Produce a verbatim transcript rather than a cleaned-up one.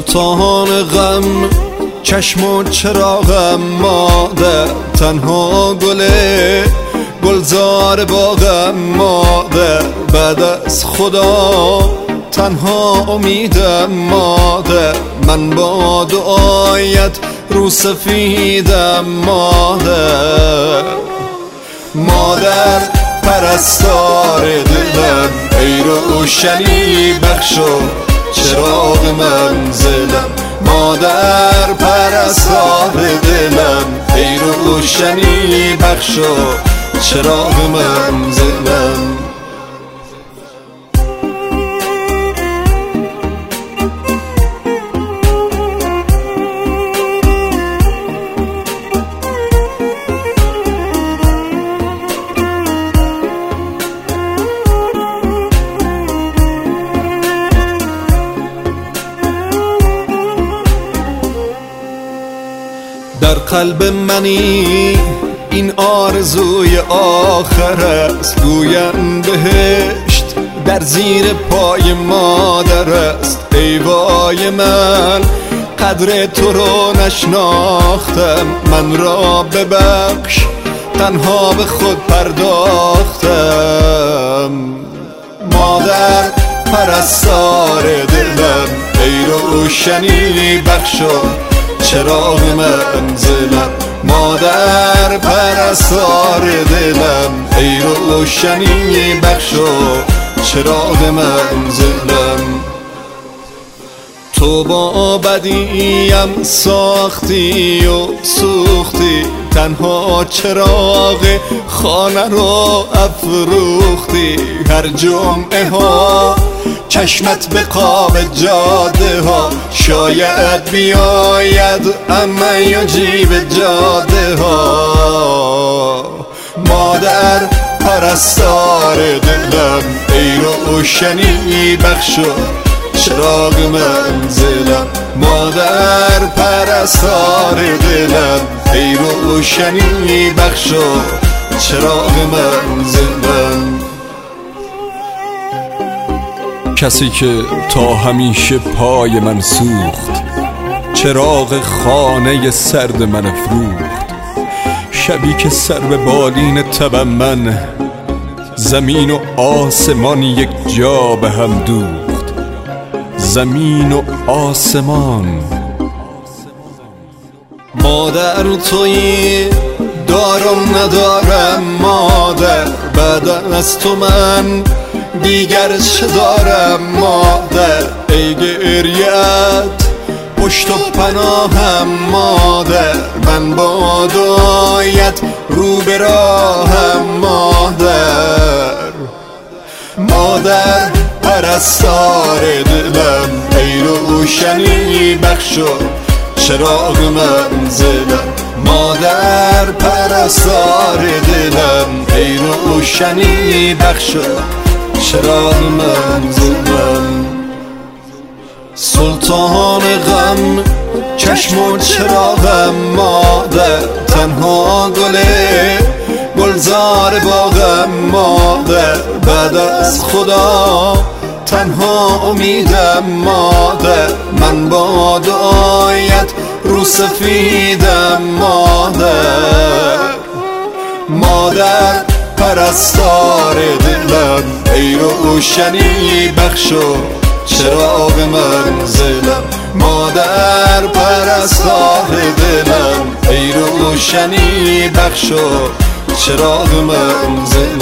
سلطان غم چشم و چراغم، مادر تنها گله گلزار باغم، مادر بعد از خدا تنها امیدم، مادر من با دعایت رو سفیدم، مادر مادر پرستار دلم، ای روشنی بخش و چراغ منزلم، مادر پرستار دلم، ای روشنی بخش و چراغ منزلم. در قلب منی این آرزوی آخر است، گویم بهشت در زیر پای مادر است. ای وای من قدر تو رو نشناختم، من را ببخش تنها به خود پرداختم، مادر پرستار دلم، ای روشنی بخش و چراغ منزلم، مادر پرستار دلم، ای روشنی بخش و چراغ منزلم. تو با بدیم ساختی و سوختی، تنها چراغ خانه رو افروختی، هر جمعه ها چشمت به قاب جاده ها، شاید بیاید اما یجیب جاده ها، مادر پرستار دلم، ای روشنی بخش و چراغ منزلم، مادر پرستار دلم، ای روشنی بخش و چراغ منزلم. کسی که تا همیشه پای من سوخت، چراغ خانه سرد من افروخت، شبی که سر به بالین تبم من، زمین و آسمان یک جا به هم دوخت، زمین و آسمان. مادر تویی دارم ندارم، مادر بعد از تو من دیگر چه دارم، مادر ای گریت پشت و پناهم، مادر من با دعایت رو به راهم، مادر مادر پرستار دلم، ای روشنی بخش و چراغ منزلم، مادر پرستار دلم، ای روشنی بخش و چراغ منزلم. سلطان غم چشم و چراغم، مادر تنها گله گلزار باغم، مادر بعد از خدا تنها امیدم، مادر من با دعایت رو سفیدم، مادر مادر پرستار دلم، ای روشنی بخش و چراغ منزلم، مادر پرستار دلم، ای روشنی بخش و چراغ منزلم.